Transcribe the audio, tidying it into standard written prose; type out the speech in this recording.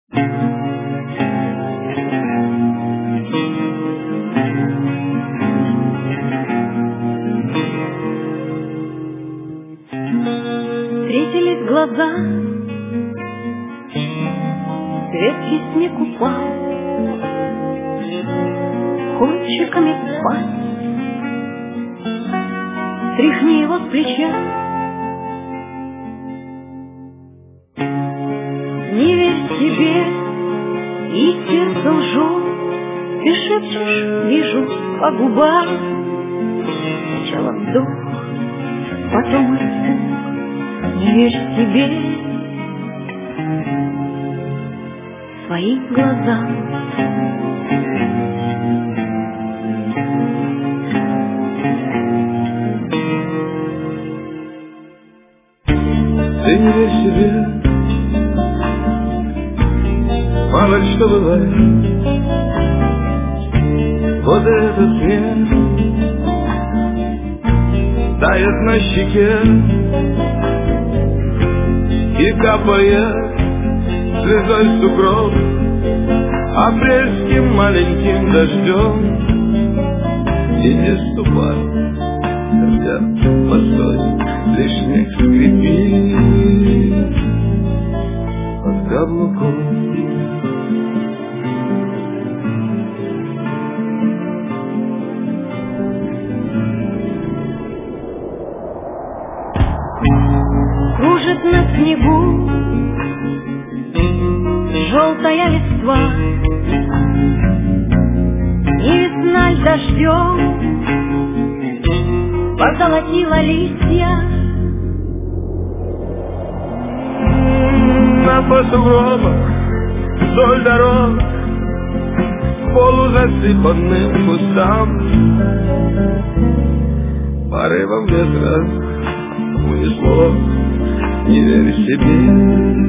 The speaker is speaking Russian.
Встретились глаза, редкий снег упал, кончиками спать. Тряхни его с плеча, не верь себе, и сердце лжет. Ты шепчешь, вижу по губам. Сначала вдох, потом испуг. Не верь себе, своим глазам. Ты не верь себе, мало ли что бывает. Вот этот снег тает на щеке и капает слезой сугроб апрельским маленьким дождем. Иди ступай, хотя постой, лишь снег скрипит под каблуком. Кружит на снегу желтая листва, и весна дождем позолотила листья. По сугробах вдоль дорог, полузасыпанным кустам, порывом ветра унесло. Не верь себе,